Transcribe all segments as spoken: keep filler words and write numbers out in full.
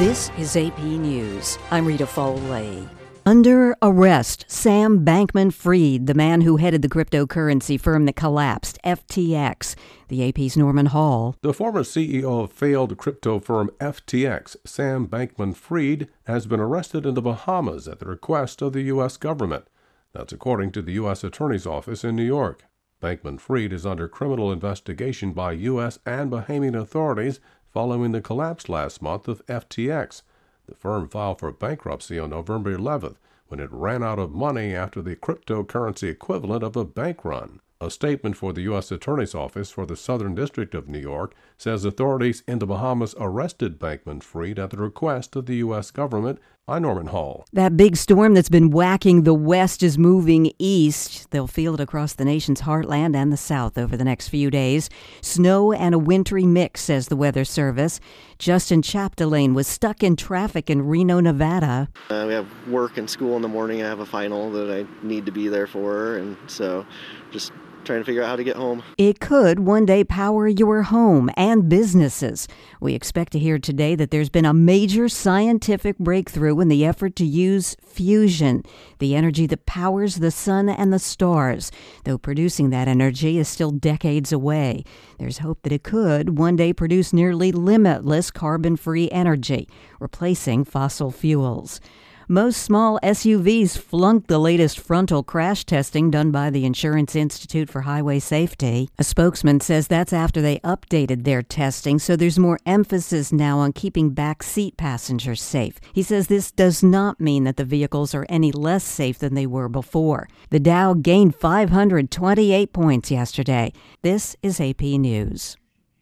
This is A P News. I'm Rita Foley. Under arrest, Sam Bankman-Fried, the man who headed the cryptocurrency firm that collapsed, F T X. The A P's Norman Hall. The former C E O of failed crypto firm F T X, Sam Bankman-Fried, has been arrested in the Bahamas at the request of the U S government. That's according to the U S Attorney's Office in New York. Bankman-Fried is under criminal investigation by U S and Bahamian authorities following the collapse last month of F T X. The firm filed for bankruptcy on November eleventh when it ran out of money after the cryptocurrency equivalent of a bank run. A statement for the U S Attorney's Office for the Southern District of New York says authorities in the Bahamas arrested Bankman-Fried at the request of the U S government. I'm Norman Hall. That big storm that's been whacking the West is moving east. They'll feel it across the nation's heartland and the South over the next few days. Snow and a wintry mix, says the Weather Service. Justin Chapdelaine was stuck in traffic in Reno, Nevada. Uh, we have work and school in the morning. I have a final that I need to be there for, and so just trying to figure out how to get home. It could one day power your home and businesses. We expect to hear today that there's been a major scientific breakthrough in the effort to use fusion, the energy that powers the sun and the stars. Though producing that energy is still decades away, there's hope that it could one day produce nearly limitless carbon-free energy, replacing fossil fuels. Most small S U Vs flunked the latest frontal crash testing done by the Insurance Institute for Highway Safety. A spokesman says that's after they updated their testing, so there's more emphasis now on keeping back seat passengers safe. He says this does not mean that the vehicles are any less safe than they were before. The Dow gained five hundred twenty-eight points yesterday. This is A P News.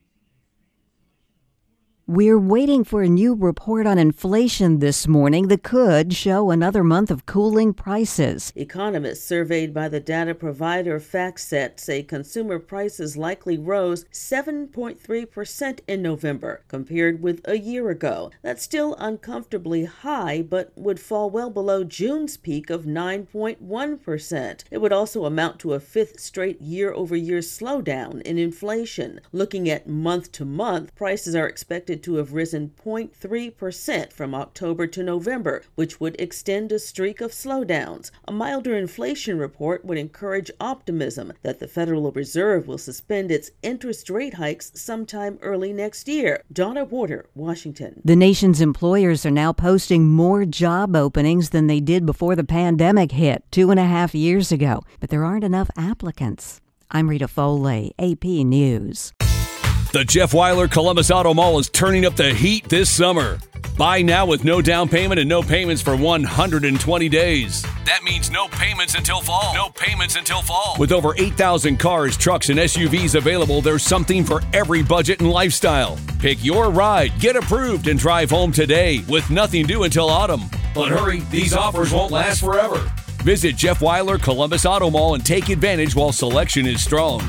We're waiting for a new report on inflation this morning that could show another month of cooling prices. Economists surveyed by the data provider FactSet say consumer prices likely rose seven point three percent in November compared with a year ago. That's still uncomfortably high, but would fall well below June's peak of nine point one percent. It would also amount to a fifth straight year-over-year slowdown in inflation. Looking at month-to-month, prices are expected to have risen zero point three percent from October to November, which would extend a streak of slowdowns. A milder inflation report would encourage optimism that the Federal Reserve will suspend its interest rate hikes sometime early next year. Donna Porter, Washington. The nation's employers are now posting more job openings than they did before the pandemic hit two and a half years ago, but there aren't enough applicants. I'm Rita Foley, A P News. The Jeff Weiler Columbus Auto Mall is turning up the heat this summer. Buy now with no down payment and no payments for one hundred twenty days. That means no payments until fall. No payments until fall. With over eight thousand cars, trucks, and S U Vs available, there's something for every budget and lifestyle. Pick your ride, get approved, and drive home today with nothing due until autumn. But hurry, these offers won't last forever. Visit Jeff Weiler Columbus Auto Mall and take advantage while selection is strong.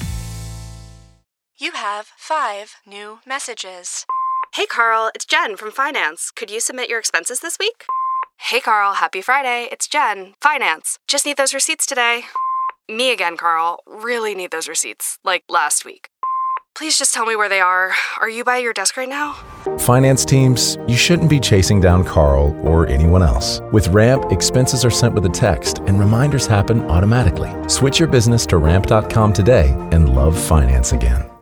You have five new messages. Hey Carl, it's Jen from Finance. Could you submit your expenses this week? Hey Carl, happy Friday. It's Jen, Finance. Just need those receipts today. Me again, Carl. Really need those receipts, like last week. Please just tell me where they are. Are you by your desk right now? Finance teams, you shouldn't be chasing down Carl or anyone else. With Ramp, expenses are sent with a text and reminders happen automatically. Switch your business to ramp dot com today and love finance again.